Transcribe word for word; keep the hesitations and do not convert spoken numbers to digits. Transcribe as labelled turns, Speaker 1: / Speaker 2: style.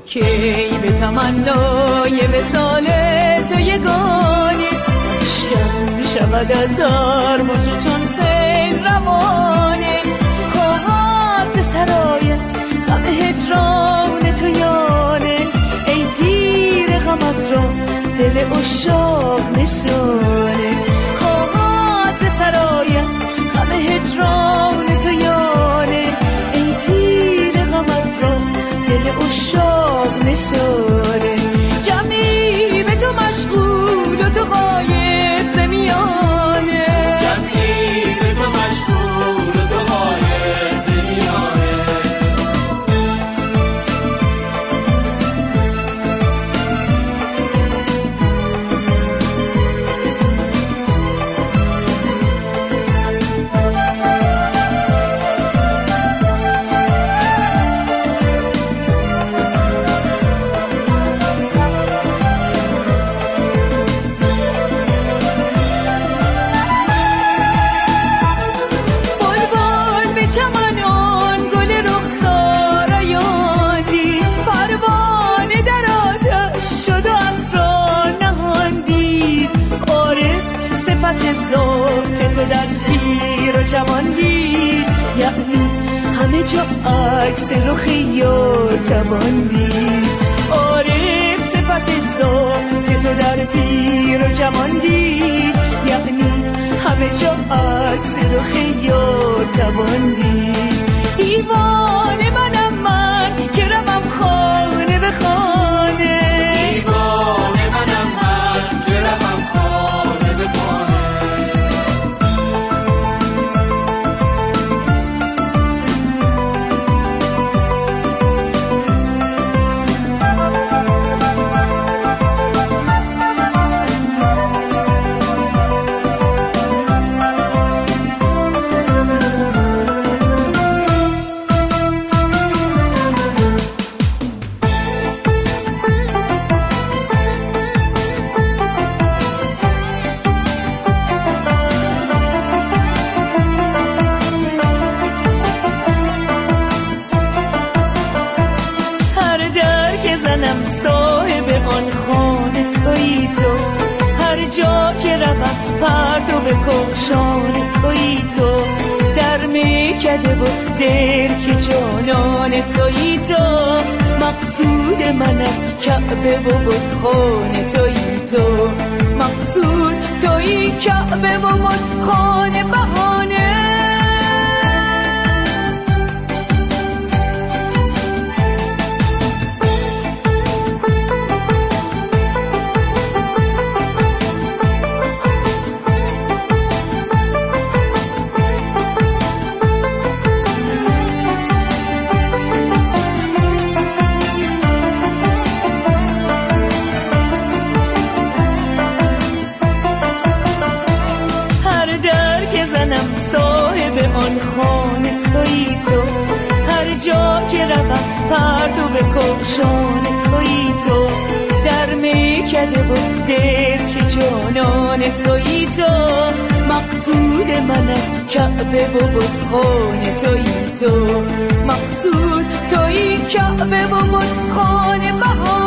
Speaker 1: کی به تمنای وصال تو یگانه شم شود از هر موج چون سیل روانه خواهد به سرای غم هجران تو یانه ای تیر غمت را دل عشاق نشانه خواهد به سرای غم هجران تو یانه ای تیر غمت را دل عشاق نشانه جمعی به تو مشغول و تو غایب ز میانه
Speaker 2: جمعی به تو مشغول و تو غایب ز میانه ذات تو در پیر و جوانی یعنی همه جا عکس رخی و تواندی عارف صفت ذات تو در پیر و جوانی یعنی همه جا عکس رخی و تواندی دیوانه منم من که روم خانه به خانه دیوانه منم من که روم خانه به خانه
Speaker 1: صاحب آن خانه تویی تو هر جا که روم پرتو به کخشان تویی تو در میکده و درک جانان تویی تو مقصود من از کعبه و بتخانه تویی تو مقصود تویی کعبه و بتخانه بهانه صاحب آن خانه تویی تو هر جا که روم پرتو به کخشان تویی تو در میکده و درک جانان تویی تو مقصود من از کعبه و بتخانه تویی تو مقصود تویی کعبه و بتخانه بهانه